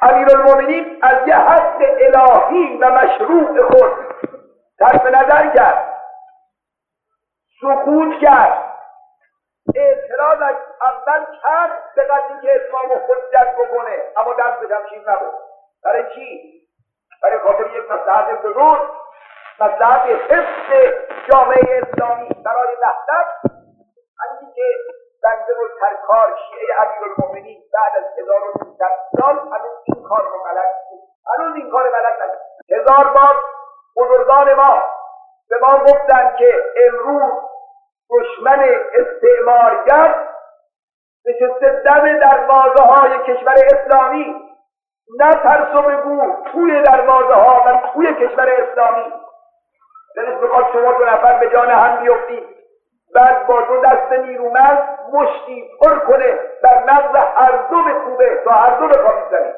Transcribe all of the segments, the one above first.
امیرالمومنین از یه حد الهی و مشروع خود صرف نظر کرد، سکوت کرد، اعتراض اول کرد به قدری که اسلام حجت بکنه، اما دست به شمشیر نبرد. برای چی؟ برای خاطر یک مصلحت بزرگ، مصلحت حفظ جامعه اسلامی برای وحدت. همین که بنده و سرکار شیعه امیرالمومنین بعد از 1300 سال هنوز این کار رو غلط بود، هنوز این کار غلط نکرد. 1000 بار بزرگان ما به ما گفتند که امروز دشمن استعمارگر نشسته دم دروازه های کشور اسلامی، نه ترس و بگو توی دروازه ها و توی کشور اسلامی. دلش بخواد شما 2 نفر به جان هم بیفتید، بعد با 2 دست نیرومند مشتی پر کنه بر نبض هر دو بکوبه تا هر دو بخوابید زمین.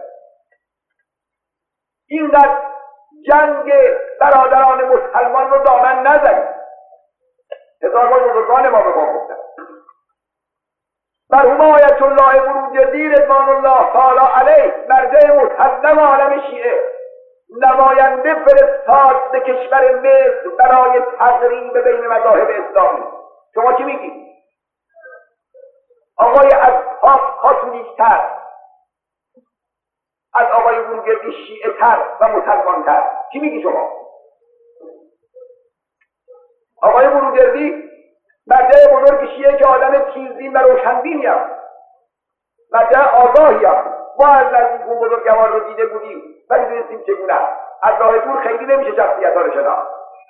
اینقدر جنگ برادران مسلمان رو دامن نزنید. 1000 بار بزرگان ما به ما گفتن. مرحوم آیت الله بروجردی رضوان الله تعالی علیه مرجع مسلم عالم شیعه نماینده فرستاد به کشور مصر برای تقریب بین مذاهب اسلامی. شما چی میگید؟ آقای اصحاب کاتولیک‌تر از آقای بروجردی شیعه تر و مسلمان تر. چی میگی شما؟ آقای بروجردی مرجع بزرگ شیعه که آدم تیزبین و روشنبینی هم، مرجع آگاهی هم. ما از نزدیک اون بزرگوار رو دیده بودیم ولی دونستیم چگونه از راه دور خیلی نمیشه شخصیت‌ها رو شناخت.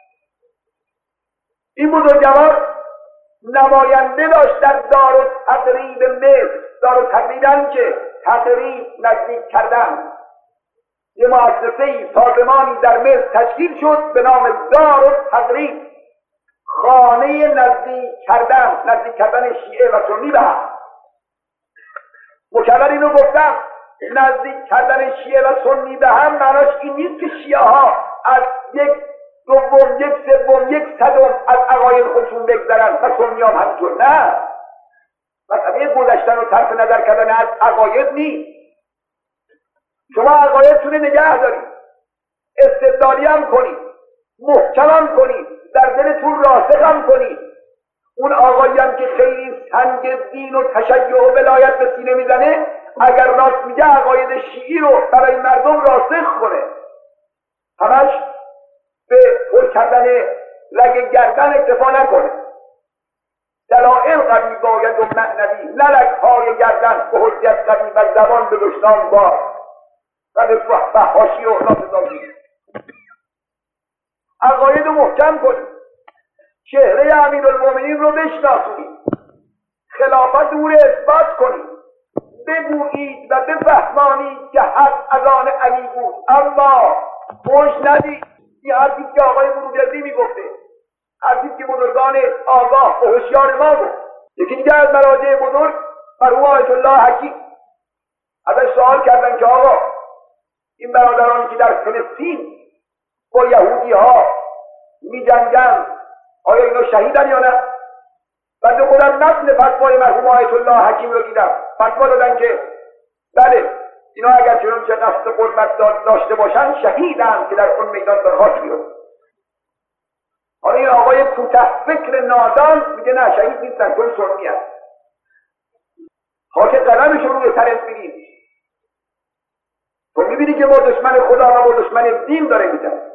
این بزرگوار نماینده داشت در دارالتقریب مصر. دارالتقریب که تقریب نزدیک کردن. یه مؤسسه‌ای سازمانی در مصر تشکیل شد به نام دارالتقریب، خانه نزدیک کردن شیعه و سنی به هم. مکرر اینو گفتم، نزدیک کردن شیعه و سنی به هم معناش این نیست که شیعه ها از 1/2 1/3 1/100 از عقاید خودشون بگذرن و سنی هم همینطور. نه، مسئله گذشتن و صرف نظر کردن از عقاید نیست. شما عقایدتون نگه دارید، استدلالی هم کنید، محکم هم کنید، در دلتون راسخ هم کنید. اون آقایی هم که خیلی سنگ دین و تشیع و ولایت به سینه میزنه، اگر راست میگه عقاید شیعی رو برای مردم راسخ کنه، همش به پر کردن رگ گردن اکتفا نکنه. دلائل قوی باید و معنوی، نه رگ‌های گردن به حجت قوی و زبان به دشنام بار و به فحاشی و ناسزایی. عقاید محکم کنید، چهره امیرالمومنین رو بشناسونید، خلافت او رو اثبات کنید، بگویید و بفهمانید که حق از آن علی بود، اما فحش ندید. این حرفی که آقای بروجردی میگفته، حرفی که بزرگان آگاه و هوشیار ما بود. یکی دیگه از مراجع بزرگ مرحوم آیت الله حکیم ازش سوال کردن که آقا این برادرانی که در فلسطین با یهودی ها می جنگن آیا اینا شهیدن یا نه؟ بعد خودم متن فتوای مرحوم آیت الله حکیم رو دیدم، فتوا دادن که بله اینا اگر چنانچه قصد قربت داشته باشن شهیدن که در اون میدان در خاک بیرون. حالا این آقای کوته فکر نادان میگه نه شهید نیستن چون سنی هست. خاک قلمش رو روی سرت بگیم. تو میبینی که با دشمن خدا و با دشمن دین داره میزن.